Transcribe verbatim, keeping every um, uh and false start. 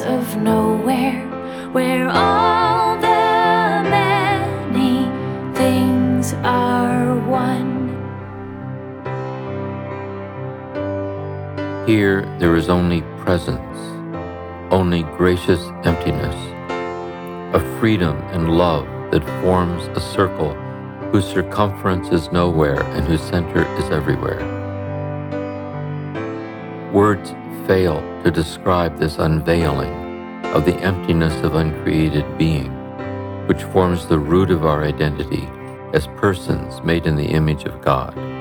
of nowhere, where all the many things are one. Here there is only presence, only gracious emptiness, a freedom and love that forms a circle whose circumference is nowhere and whose center is everywhere. Words fail to describe this unveiling of the emptiness of uncreated being, which forms the root of our identity as persons made in the image of God.